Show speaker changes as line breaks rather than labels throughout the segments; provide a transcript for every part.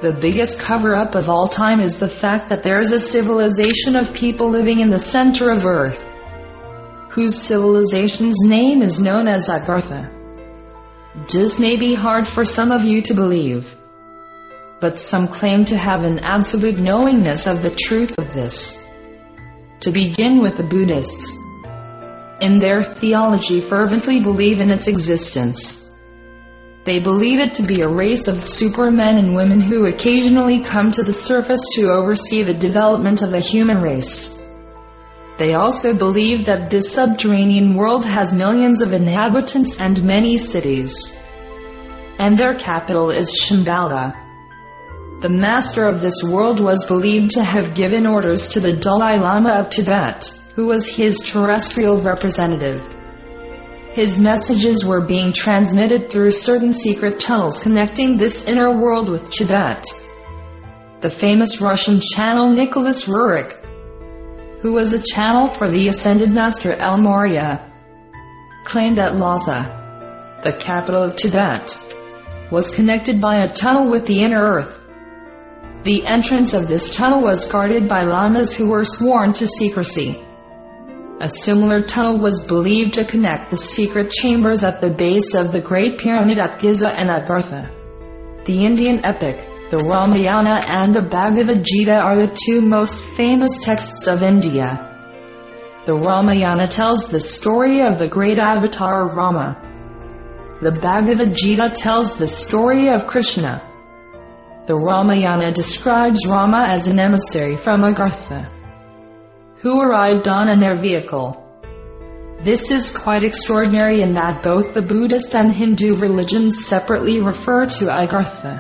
The biggest cover-up of all time is the fact that there is a civilization of people living in the center of Earth, whose civilization's name is known as Agartha. This may be hard for some of you to believe, but some claim to have an absolute knowingness of the truth of this. To begin with, the Buddhists, in their theology, fervently believe in its existence. They believe it to be a race of supermen and women who occasionally come to the surface to oversee the development of the human race. They also believe that this subterranean world has millions of inhabitants and many cities, and their capital is Shambhala. The master of this world was believed to have given orders to the Dalai Lama of Tibet, who was his terrestrial representative. His messages were being transmitted through certain secret tunnels connecting this inner world with Tibet. The famous Russian channel Nicholas Roerich, who was a channel for the ascended master El Morya, claimed that Lhasa, the capital of Tibet, was connected by a tunnel with the inner earth. The entrance of this tunnel was guarded by lamas who were sworn to secrecy. A similar tunnel was believed to connect the secret chambers at the base of the Great Pyramid at Giza and Agartha. The Indian epic, the Ramayana and the Bhagavad Gita are the two most famous texts of India. The Ramayana tells the story of the great avatar Rama. The Bhagavad Gita tells the story of Krishna. The Ramayana describes Rama as an emissary from Agartha, who arrived on an air vehicle. This is quite extraordinary in that both the Buddhist and Hindu religions separately refer to Agartha.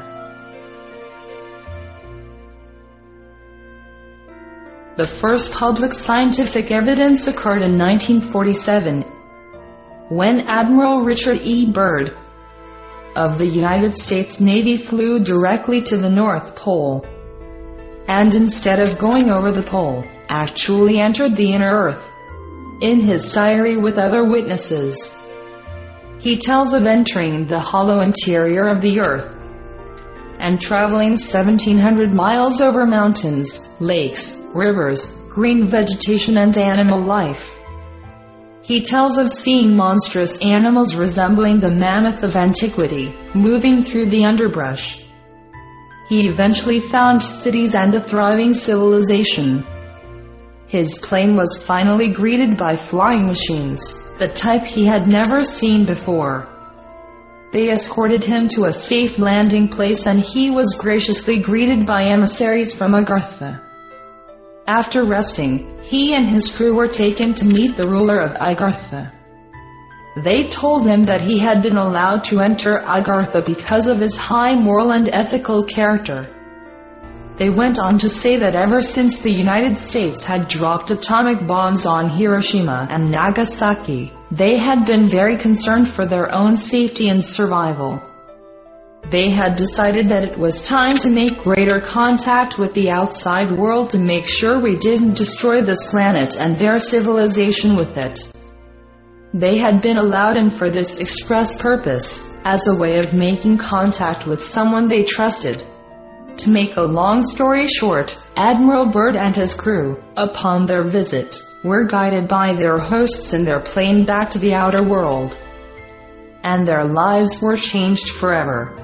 The first public scientific evidence occurred in 1947, when Admiral Richard E. Byrd of the United States Navy flew directly to the North Pole, and instead of going over the pole, actually entered the inner earth. In his diary with other witnesses, he tells of entering the hollow interior of the earth and traveling 1,700 miles over mountains, lakes, rivers, green vegetation and animal life. He tells of seeing monstrous animals resembling the mammoth of antiquity, moving through the underbrush. He eventually found cities and a thriving civilization. His plane was finally greeted by flying machines, the type he had never seen before. They escorted him to a safe landing place and he was graciously greeted by emissaries from Agartha. After resting, he and his crew were taken to meet the ruler of Agartha. They told him that he had been allowed to enter Agartha because of his high moral and ethical character. They went on to say that ever since the United States had dropped atomic bombs on Hiroshima and Nagasaki, they had been very concerned for their own safety and survival. They had decided that it was time to make greater contact with the outside world to make sure we didn't destroy this planet and their civilization with it. They had been allowed in for this express purpose, as a way of making contact with someone they trusted. To make a long story short, Admiral Byrd and his crew, upon their visit, were guided by their hosts in their plane back to the outer world, and their lives were changed forever.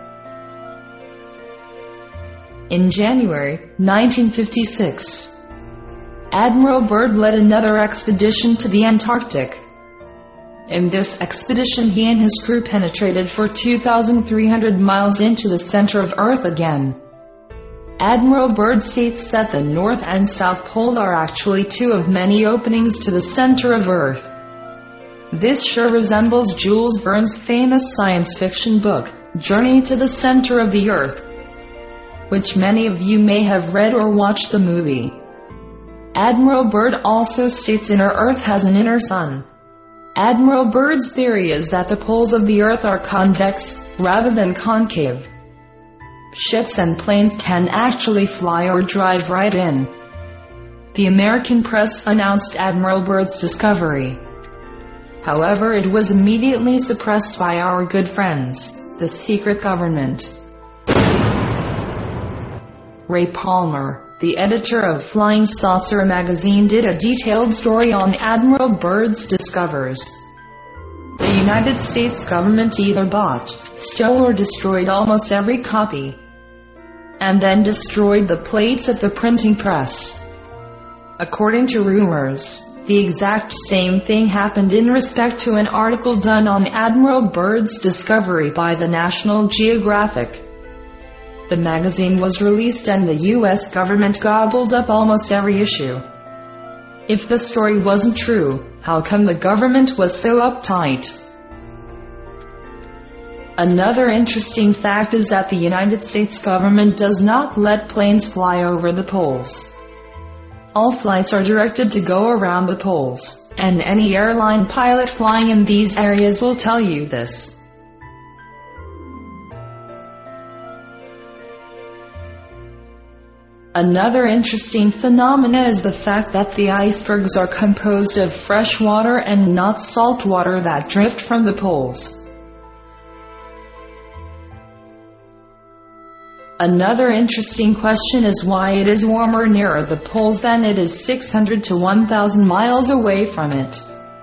In January 1956, Admiral Byrd led another expedition to the Antarctic. In this expedition, he and his crew penetrated for 2,300 miles into the center of Earth again. Admiral Byrd states that the North and South Pole are actually two of many openings to the center of Earth. This sure resembles Jules Verne's famous science fiction book, Journey to the Center of the Earth, which many of you may have read or watched the movie. Admiral Byrd also states inner Earth has an inner sun. Admiral Byrd's theory is that the poles of the Earth are convex, rather than concave. Ships and planes can actually fly or drive right in. The American press announced Admiral Byrd's discovery. However, it was immediately suppressed by our good friends, the secret government. Ray Palmer, the editor of Flying Saucer magazine, did a detailed story on Admiral Byrd's discoveries. The United States government either bought, stole or destroyed almost every copy, and then destroyed the plates at the printing press. According to rumors, the exact same thing happened in respect to an article done on Admiral Byrd's discovery by the National Geographic. The magazine was released and the U.S. government gobbled up almost every issue. If the story wasn't true, how come the government was so uptight? Another interesting fact is that the United States government does not let planes fly over the poles. All flights are directed to go around the poles, and any airline pilot flying in these areas will tell you this. Another interesting phenomena is the fact that the icebergs are composed of fresh water and not salt water that drift from the poles. Another interesting question is why it is warmer nearer the poles than it is 600 to 1,000 miles away from it.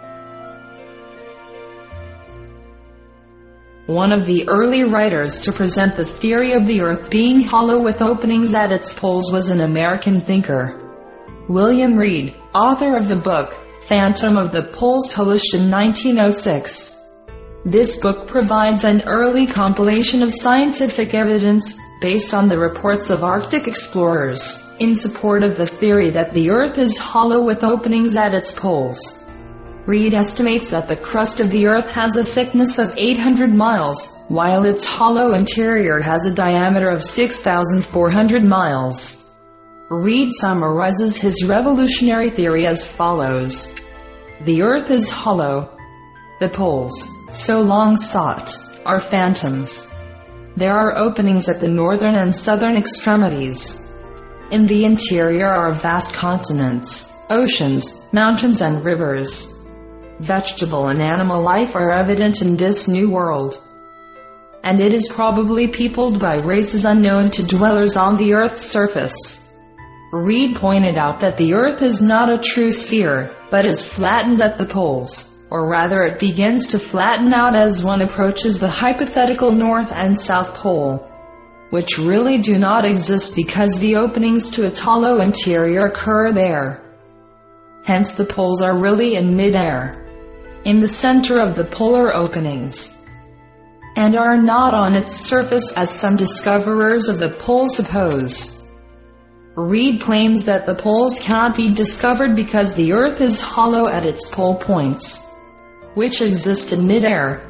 One of the early writers to present the theory of the Earth being hollow with openings at its poles was an American thinker, William Reed, author of the book, Phantom of the Poles, published in 1906. This book provides an early compilation of scientific evidence, based on the reports of Arctic explorers, in support of the theory that the Earth is hollow with openings at its poles. Reed estimates that the crust of the Earth has a thickness of 800 miles, while its hollow interior has a diameter of 6,400 miles. Reed summarizes his revolutionary theory as follows. The Earth is hollow. The poles, so long sought, are phantoms. There are openings at the northern and southern extremities. In the interior are vast continents, oceans, mountains and rivers. Vegetable and animal life are evident in this new world, and it is probably peopled by races unknown to dwellers on the Earth's surface. Reed pointed out that the Earth is not a true sphere, but is flattened at the poles, or rather it begins to flatten out as one approaches the hypothetical North and South Pole, which really do not exist because the openings to its hollow interior occur there. Hence the poles are really in mid-air, in the center of the polar openings, and are not on its surface as some discoverers of the poles suppose. Reed claims that the poles cannot be discovered because the Earth is hollow at its pole points, which exist in mid-air,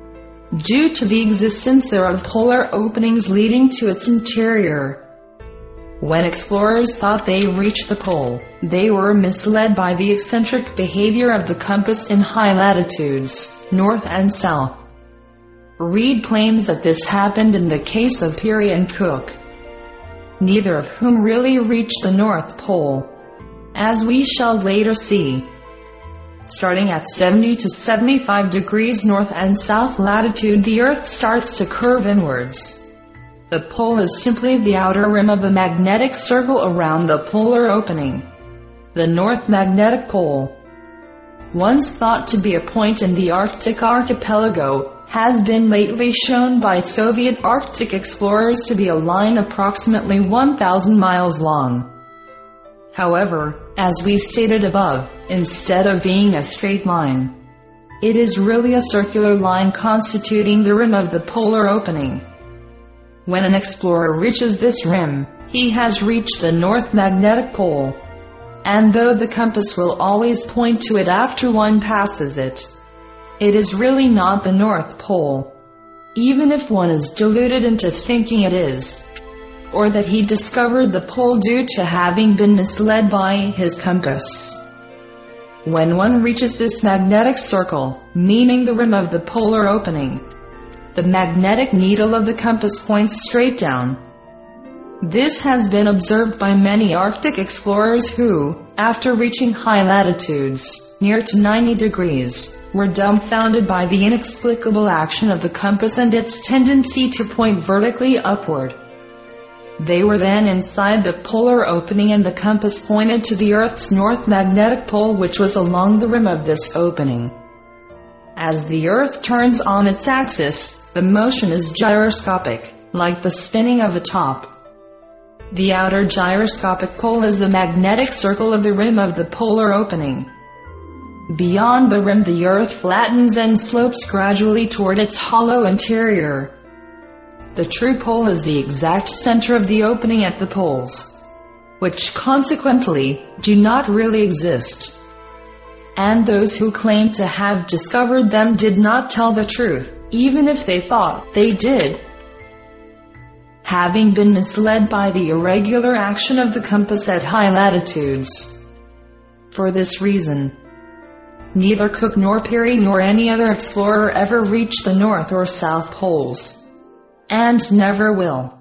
due to the existence there of polar openings leading to its interior. When explorers thought they reached the pole, they were misled by the eccentric behavior of the compass in high latitudes, north and south. Reed claims that this happened in the case of Peary and Cook, neither of whom really reached the North Pole, as we shall later see. Starting at 70 to 75 degrees north and south latitude, the Earth starts to curve inwards. The pole is simply the outer rim of a magnetic circle around the polar opening. The North Magnetic Pole, once thought to be a point in the Arctic archipelago, has been lately shown by Soviet Arctic explorers to be a line approximately 1,000 miles long. However, as we stated above, instead of being a straight line, it is really a circular line constituting the rim of the polar opening. When an explorer reaches this rim, he has reached the North Magnetic Pole, and though the compass will always point to it after one passes it, it is really not the North Pole, even if one is deluded into thinking it is, or that he discovered the pole due to having been misled by his compass. When one reaches this magnetic circle, meaning the rim of the polar opening, the magnetic needle of the compass points straight down. This has been observed by many Arctic explorers who, after reaching high latitudes, near to 90 degrees, were dumbfounded by the inexplicable action of the compass and its tendency to point vertically upward. They were then inside the polar opening, and the compass pointed to the Earth's north magnetic pole, which was along the rim of this opening. As the Earth turns on its axis, the motion is gyroscopic, like the spinning of a top. The outer gyroscopic pole is the magnetic circle of the rim of the polar opening. Beyond the rim, the Earth flattens and slopes gradually toward its hollow interior. The true pole is the exact center of the opening at the poles, which consequently do not really exist. And those who claim to have discovered them did not tell the truth, even if they thought they did. Having been misled by the irregular action of the compass at high latitudes. For this reason, neither Cook nor Peary nor any other explorer ever reached the North or South Poles, and never will.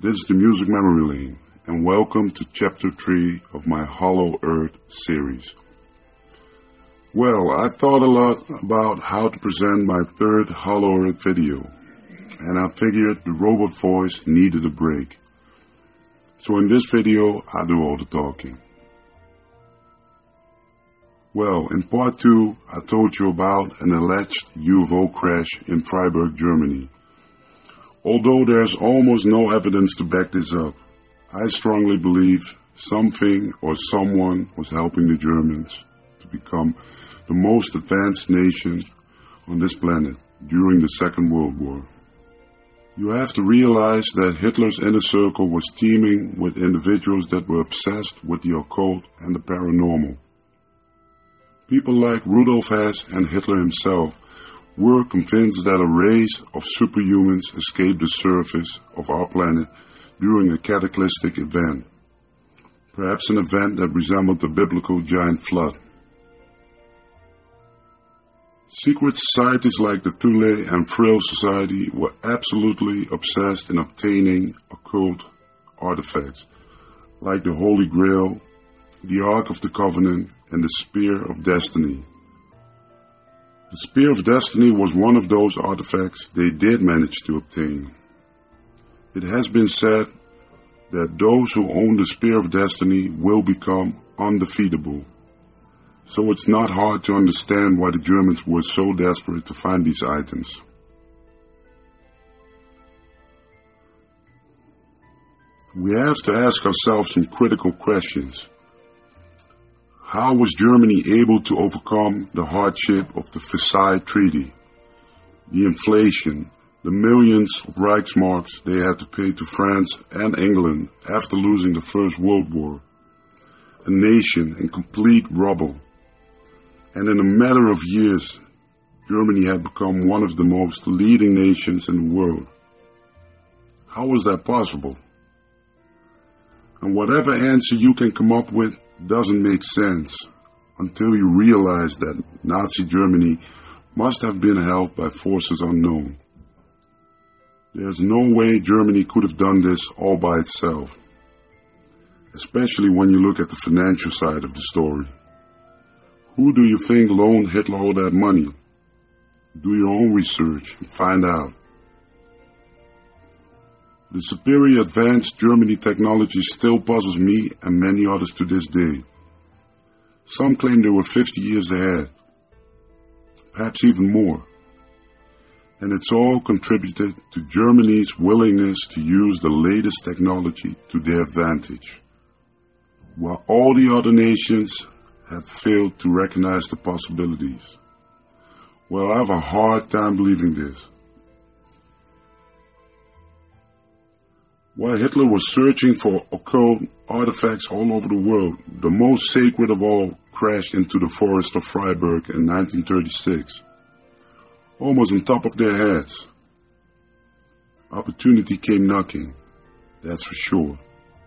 This is the Music Memory Lane, and welcome to Chapter 3 of my Hollow Earth series. Well, I've thought a lot about how to present my third Hollow Earth video, and I figured the robot voice needed a break. So in this video, I do all the talking. Well, in part 2, I told you about an alleged UFO crash in Freiburg, Germany. Although there's almost no evidence to back this up, I strongly believe something or someone was helping the Germans to become the most advanced nation on this planet during the Second World War. You have to realize that Hitler's inner circle was teeming with individuals that were obsessed with the occult and the paranormal. People like Rudolf Hess and Hitler himself were convinced that a race of superhumans escaped the surface of our planet during a cataclysmic event, perhaps an event that resembled the biblical giant flood. Secret societies like the Thule and Frill Society were absolutely obsessed in obtaining occult artifacts, like the Holy Grail, the Ark of the Covenant, and the Spear of Destiny. The Spear of Destiny was one of those artifacts they did manage to obtain. It has been said that those who own the Spear of Destiny will become undefeatable. So it's not hard to understand why the Germans were so desperate to find these items. We have to ask ourselves some critical questions. How was Germany able to overcome the hardship of the Versailles Treaty, the inflation, the millions of Reichsmarks they had to pay to France and England after losing the First World War, a nation in complete rubble, and in a matter of years, Germany had become one of the most leading nations in the world? How was that possible? And whatever answer you can come up with doesn't make sense until you realize that Nazi Germany must have been helped by forces unknown. There's no way Germany could have done this all by itself, especially when you look at the financial side of the story. Who do you think loaned Hitler all that money? Do your own research and find out. The superior advanced Germany technology still puzzles me and many others to this day. Some claim they were 50 years ahead, perhaps even more. And it's all contributed to Germany's willingness to use the latest technology to their advantage, while all the other nations have failed to recognize the possibilities. Well, I have a hard time believing this. While Hitler was searching for occult artifacts all over the world, the most sacred of all crashed into the forest of Freiburg in 1936, almost on top of their heads. Opportunity came knocking, that's for sure.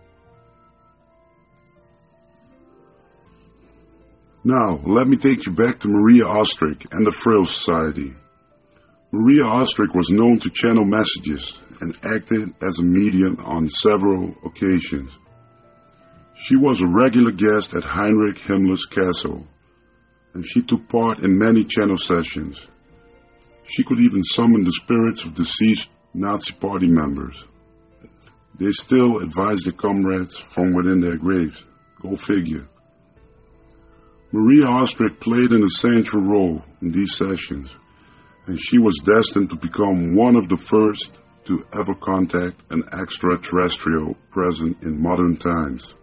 Now, let me take you back to Maria Ostrich and the Frill Society. Maria Ostrich was known to channel messages and acted as a medium on several occasions. She was a regular guest at Heinrich Himmler's castle, and she took part in many channel sessions. She could even summon the spirits of deceased Nazi party members. They still advise their comrades from within their graves. Go figure. Maria Ostrich played an essential role in these sessions, and she was destined to become one of the first to ever contact an extraterrestrial present in modern times.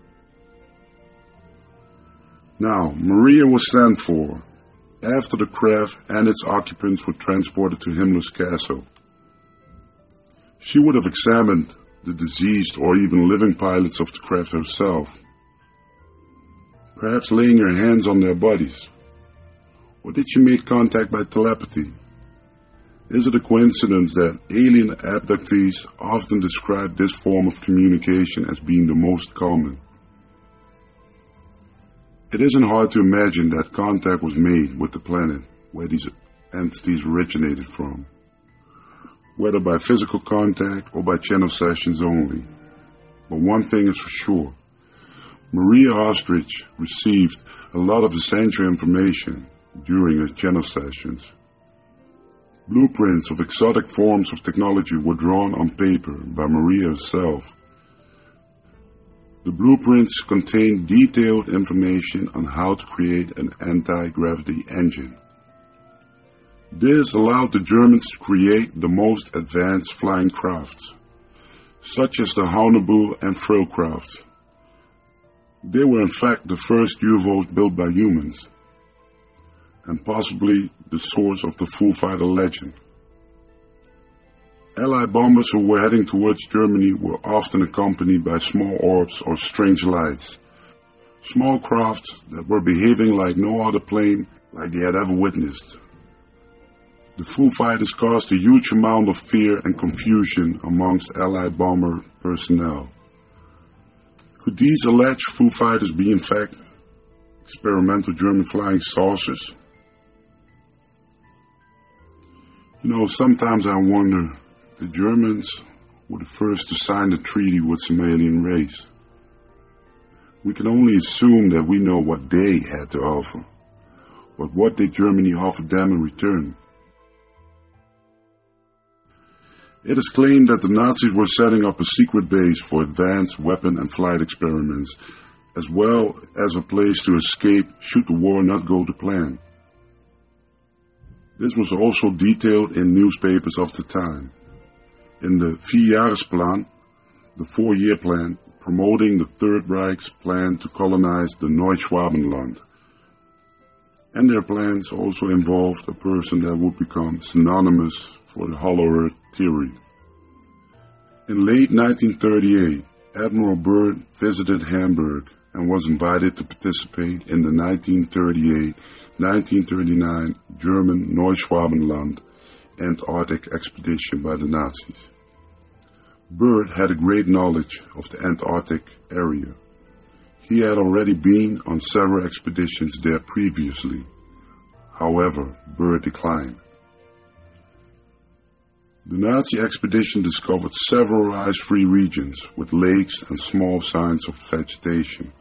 Now, Maria was sent for after the craft and its occupants were transported to Himmler's castle. She would have examined the deceased or even living pilots of the craft herself, perhaps laying her hands on their bodies. Or did she make contact by telepathy? Is it a coincidence that alien abductees often describe this form of communication as being the most common? It isn't hard to imagine that contact was made with the planet where these entities originated from. whether by physical contact or by channel sessions only. But one thing is for sure, Maria Ostrich received a lot of essential information during her channel sessions. Blueprints of exotic forms of technology were drawn on paper by Maria herself. The blueprints contained detailed information on how to create an anti-gravity engine. This allowed the Germans to create the most advanced flying crafts, such as the Haunebue and Frillcraft. They were in fact the first UFOs built by humans, and possibly the source of the Foo Fighter legend. Allied bombers who were heading towards Germany were often accompanied by small orbs or strange lights, small crafts that were behaving like no other plane like they had ever witnessed. The Foo Fighters caused a huge amount of fear and confusion amongst Allied bomber personnel. Could these alleged Foo Fighters be in fact experimental German flying saucers? Sometimes I wonder if the Germans were the first to sign the treaty with some alien race. We can only assume that we know what they had to offer, but what did Germany offer them in return? It is claimed that the Nazis were setting up a secret base for advanced weapon and flight experiments, as well as a place to escape should the war not go to plan. This was also detailed in newspapers of the time. In the Vierjahresplan, the 4-year plan, promoting the Third Reich's plan to colonize the Neuschwabenland. And their plans also involved a person that would become synonymous for the Hollow Earth theory. In late 1938, Admiral Byrd visited Hamburg and was invited to participate in the 1938-1939 German Neuschwabenland Antarctic expedition by the Nazis. Byrd had a great knowledge of the Antarctic area. He had already been on several expeditions there previously. However, Byrd declined. The Nazi expedition discovered several ice-free regions with lakes and small signs of vegetation.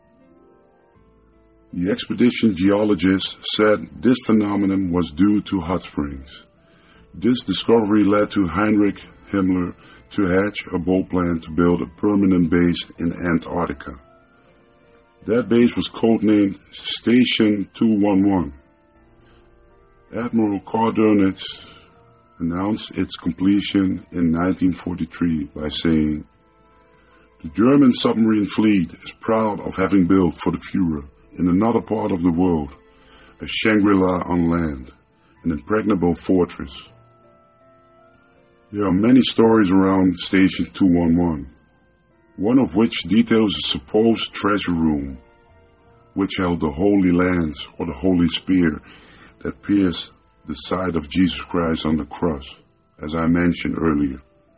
The expedition geologists said this phenomenon was due to hot springs. This discovery led to Heinrich Himmler to hatch a bold plan to build a permanent base in Antarctica. That base was codenamed Station 211. Admiral Karl Dönitz announced its completion in 1943 by saying, "The German submarine fleet is proud of having built for the Führer in another part of the world a Shangri-La on land, an impregnable fortress." There are many stories around Station 211, one of which details a supposed treasure room, which held the Holy Lance or the Holy Spear that pierced the side of Jesus Christ on the cross, as I mentioned earlier.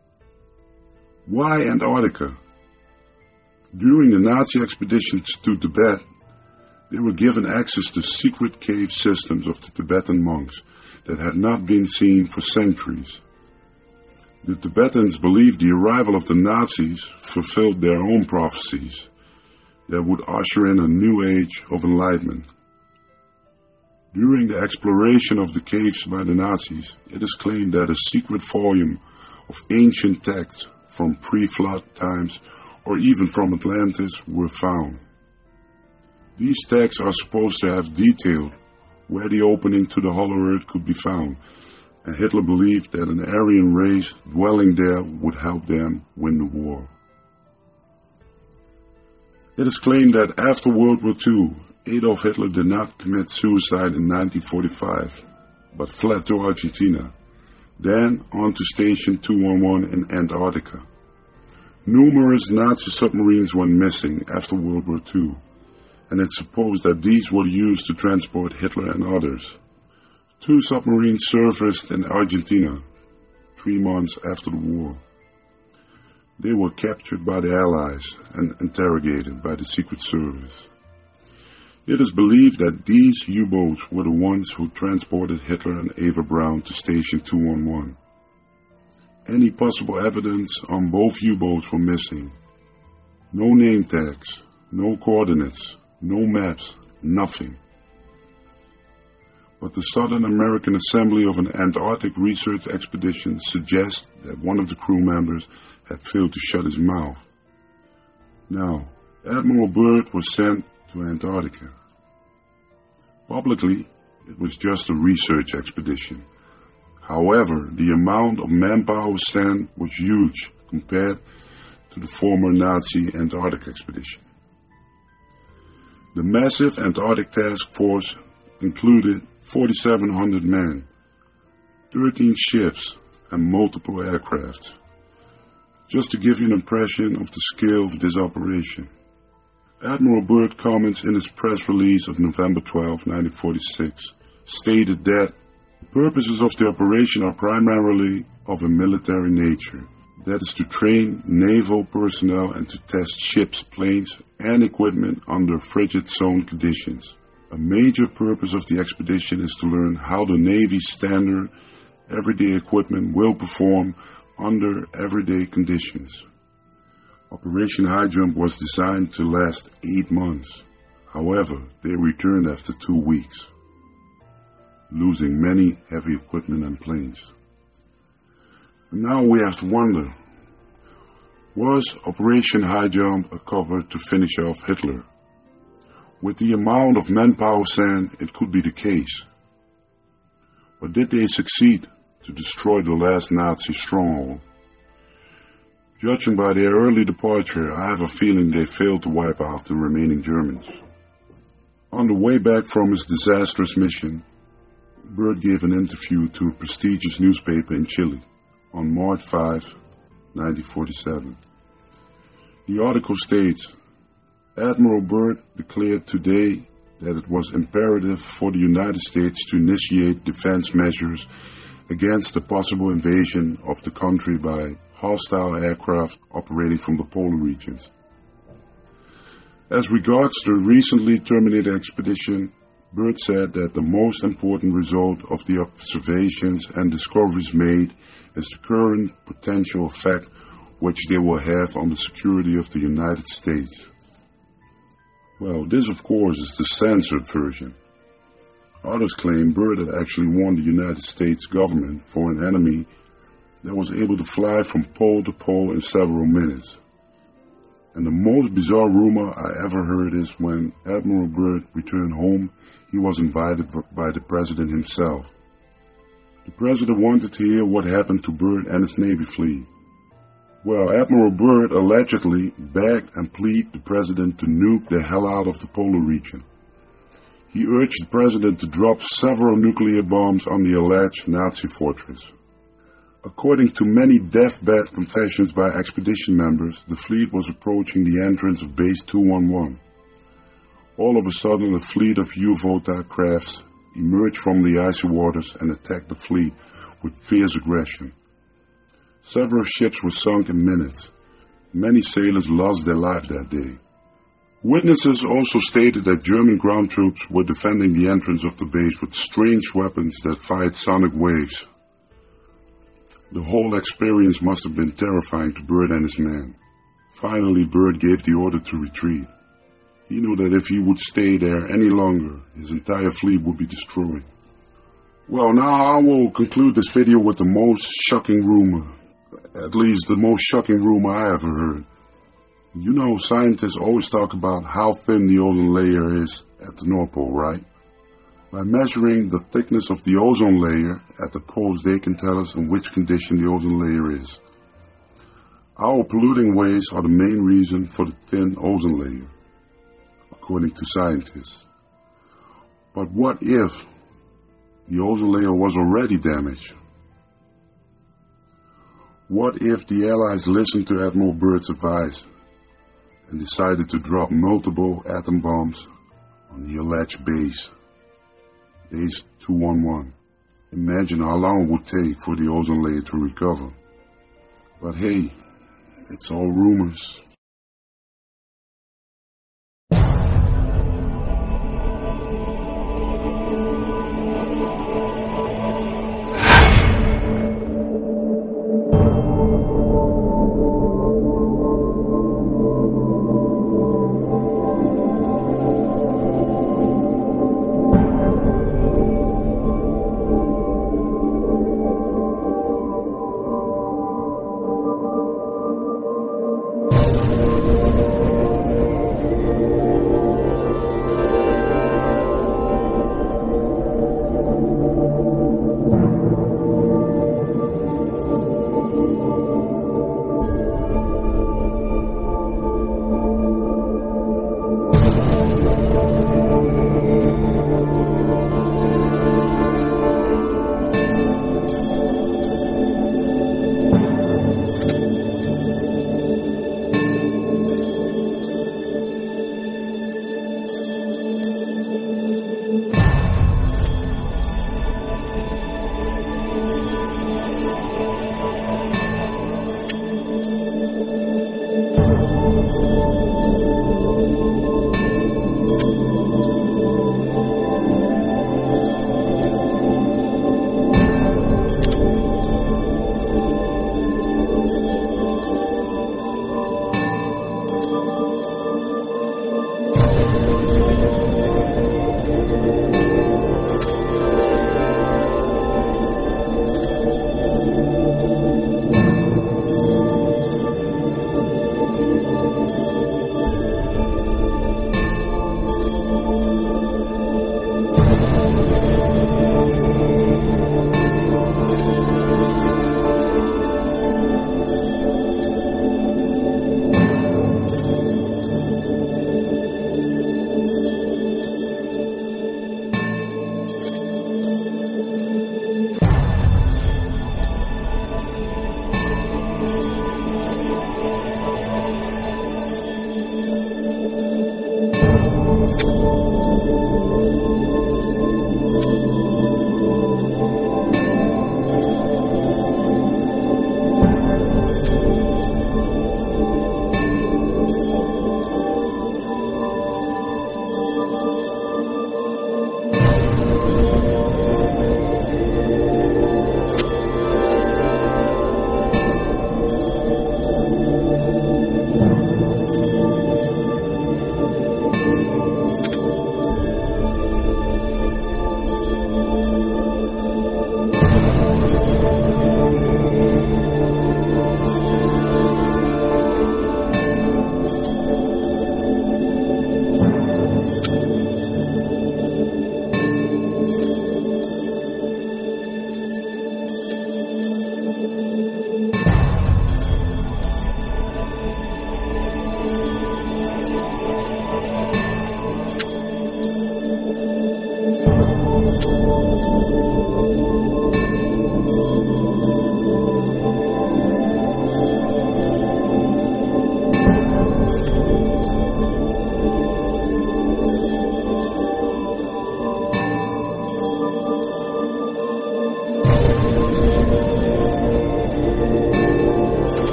Why Antarctica? During the Nazi expeditions to Tibet, they were given access to secret cave systems of the Tibetan monks that had not been seen for centuries. The Tibetans believed the arrival of the Nazis fulfilled their own prophecies that would usher in a new age of enlightenment. During the exploration of the caves by the Nazis, it is claimed that a secret volume of ancient texts from pre-flood times or even from Atlantis were found. These texts are supposed to have detailed where the opening to the Hollow Earth could be found, and Hitler believed that an Aryan race dwelling there would help them win the war. It is claimed that after World War II, Adolf Hitler did not commit suicide in 1945, but fled to Argentina, then on to Station 211 in Antarctica. Numerous Nazi submarines went missing after World War II, and it's supposed that these were used to transport Hitler and others. 2 submarines surfaced in Argentina 3 months after the war. They were captured by the Allies and interrogated by the Secret Service. It is believed that these U-boats were the ones who transported Hitler and Eva Braun to Station 211. Any possible evidence on both U-boats were missing. No name tags, no coordinates, no maps, nothing. But the Southern American Assembly of an Antarctic research expedition suggests that one of the crew members had failed to shut his mouth. Now, Admiral Byrd was sent to Antarctica. Publicly, it was just a research expedition. However, the amount of manpower sent was huge compared to the former Nazi Antarctic expedition. The massive Antarctic task force included 4,700 men, 13 ships, and multiple aircraft. Just to give you an impression of the scale of this operation. Admiral Byrd comments in his press release of November 12, 1946, stated that the purposes of the operation are primarily of a military nature. That is to train naval personnel and to test ships, planes, and equipment under frigid zone conditions. A major purpose of the expedition is to learn how the Navy's standard everyday equipment will perform under everyday conditions. Operation High Jump was designed to last 8 months. However, they returned after 2 weeks, losing many heavy equipment and planes. And now we have to wonder, was Operation High Jump a cover to finish off Hitler? With the amount of manpower sent, it could be the case. But did they succeed to destroy the last Nazi stronghold? Judging by their early departure, I have a feeling they failed to wipe out the remaining Germans. On the way back from his disastrous mission, Byrd gave an interview to a prestigious newspaper in Chile on March 5, 1947. The article states, Admiral Byrd declared today that it was imperative for the United States to initiate defense measures against the possible invasion of the country by hostile aircraft operating from the polar regions. As regards the recently terminated expedition, Byrd said that the most important result of the observations and discoveries made is the current potential effect which they will have on the security of the United States. Well, this of course is the censored version. Others claim Byrd had actually warned the United States government for an enemy that was able to fly from pole to pole in several minutes. And the most bizarre rumor I ever heard is when Admiral Byrd returned home, he was invited by the president himself. The president wanted to hear what happened to Byrd and his Navy fleet. Well, Admiral Byrd allegedly begged and pleaded the president to nuke the hell out of the polar region. He urged the president to drop several nuclear bombs on the alleged Nazi fortress. According to many deathbed confessions by expedition members, the fleet was approaching the entrance of Base 211. All of a sudden, a fleet of U-boat-type crafts emerged from the icy waters and attacked the fleet with fierce aggression. Several ships were sunk in minutes. Many sailors lost their life that day. Witnesses also stated that German ground troops were defending the entrance of the base with strange weapons that fired sonic waves. The whole experience must have been terrifying to Byrd and his men. Finally, Byrd gave the order to retreat. He knew that if he would stay there any longer, his entire fleet would be destroyed. Well, now I will conclude this video with the most shocking rumor. At least the most shocking rumor I ever heard. You know, scientists always talk about how thin the ozone layer is at the North Pole, right? By measuring the thickness of the ozone layer at the poles, they can tell us in which condition the ozone layer is. Our polluting waste are the main reason for the thin ozone layer, according to scientists. But what if the ozone layer was already damaged? What if the Allies listened to Admiral Byrd's advice and decided to drop multiple atom bombs on the alleged base 211? Imagine how long it would take for the ozone layer to recover. But hey, it's all rumors.
You